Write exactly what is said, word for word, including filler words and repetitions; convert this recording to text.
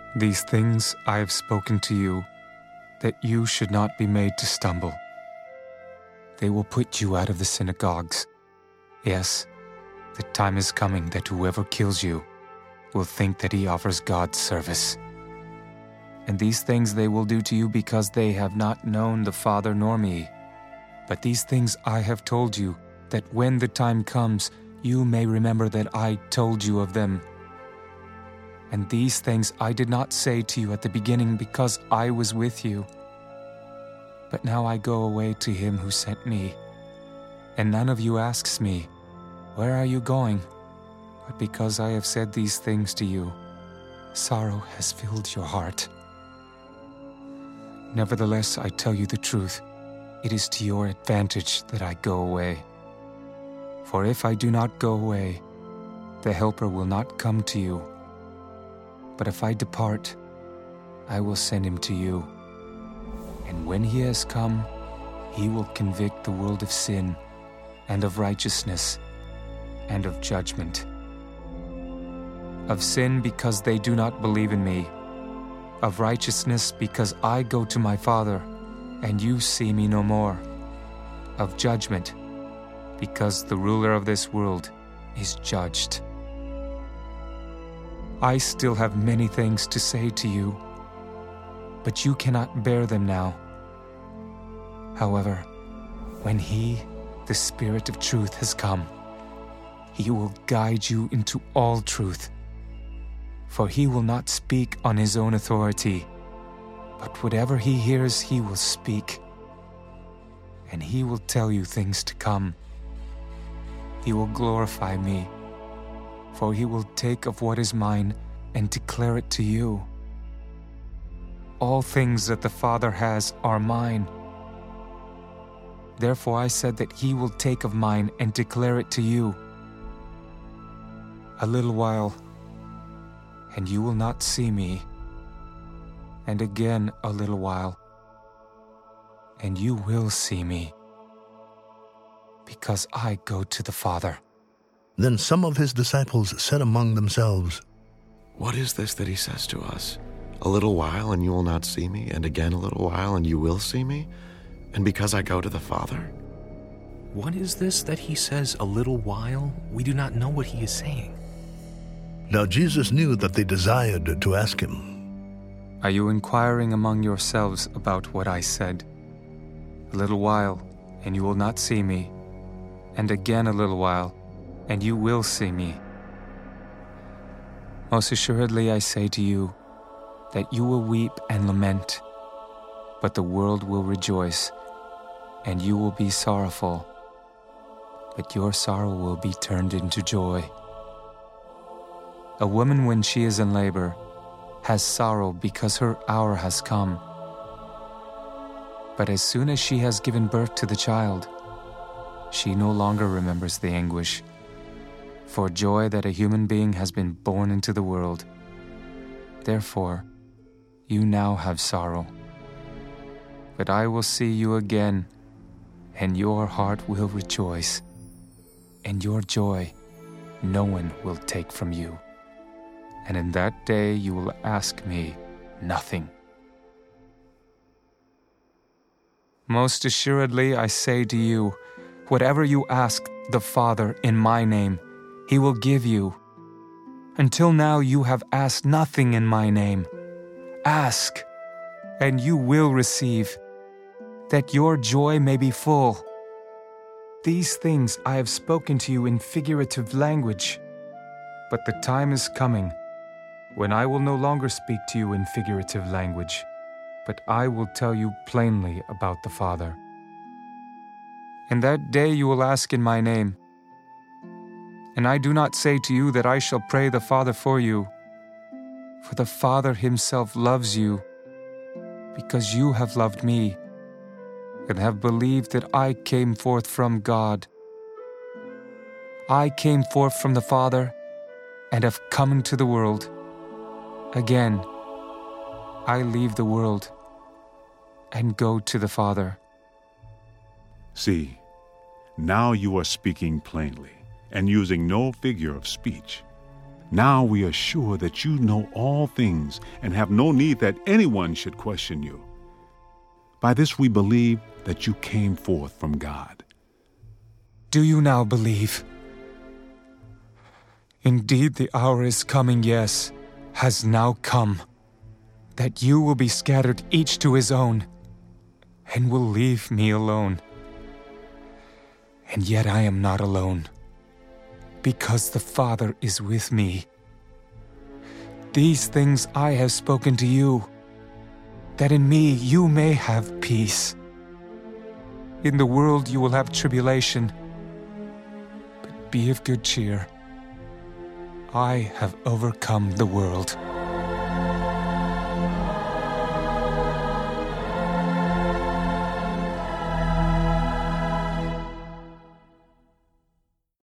These things I have spoken to you, that you should not be made to stumble. They will put you out of the synagogues. Yes, the time is coming that whoever kills you will think that he offers God service. And these things they will do to you because they have not known the Father nor me. But these things I have told you, that when the time comes, you may remember that I told you of them. And these things I did not say to you at the beginning because I was with you. But now I go away to him who sent me. And none of you asks me, "Where are you going?" But because I have said these things to you, sorrow has filled your heart. Nevertheless, I tell you the truth. It is to your advantage that I go away. For if I do not go away, the Helper will not come to you. But if I depart, I will send him to you. And when he has come, he will convict the world of sin, and of righteousness, and of judgment. Of sin, because they do not believe in me. Of righteousness, because I go to my Father, and you see me no more. Of judgment, because the ruler of this world is judged. I still have many things to say to you, but you cannot bear them now. However, when He, the Spirit of truth, has come, He will guide you into all truth. For He will not speak on His own authority, but whatever He hears, He will speak. And He will tell you things to come. He will glorify me, for He will take of what is mine and declare it to you. All things that the Father has are mine. Therefore I said that He will take of mine and declare it to you. A little while, and you will not see me. And again a little while, and you will see me, because I go to the Father. Then some of his disciples said among themselves, "What is this that he says to us? A little while and you will not see me, and again a little while and you will see me, and because I go to the Father?" What is this that he says, "a little while"? We do not know what he is saying. Now Jesus knew that they desired to ask him. Are you inquiring among yourselves about what I said? A little while, and you will not see me, and again a little while, and you will see me. Most assuredly I say to you, that you will weep and lament, but the world will rejoice, and you will be sorrowful, but your sorrow will be turned into joy. A woman, when she is in labor, has sorrow because her hour has come. But as soon as she has given birth to the child, she no longer remembers the anguish, for joy that a human being has been born into the world. Therefore, you now have sorrow. But I will see you again, and your heart will rejoice, and your joy no one will take from you. And in that day you will ask me nothing. Most assuredly I say to you, whatever you ask the Father in my name, He will give you. Until now you have asked nothing in my name. Ask, and you will receive, that your joy may be full. These things I have spoken to you in figurative language, but the time is coming when I will no longer speak to you in figurative language, but I will tell you plainly about the Father. In that day you will ask in my name. And I do not say to you that I shall pray the Father for you, for the Father Himself loves you, because you have loved me, and have believed that I came forth from God. I came forth from the Father, and have come into the world. Again, I leave the world, and go to the Father. See, now you are speaking plainly, and using no figure of speech. Now we are sure that you know all things and have no need that anyone should question you. By this we believe that you came forth from God. Do you now believe? Indeed, the hour is coming, yes, has now come, that you will be scattered each to his own, and will leave me alone. And yet I am not alone, because the Father is with me. These things I have spoken to you, that in me you may have peace. In the world you will have tribulation, but be of good cheer. I have overcome the world.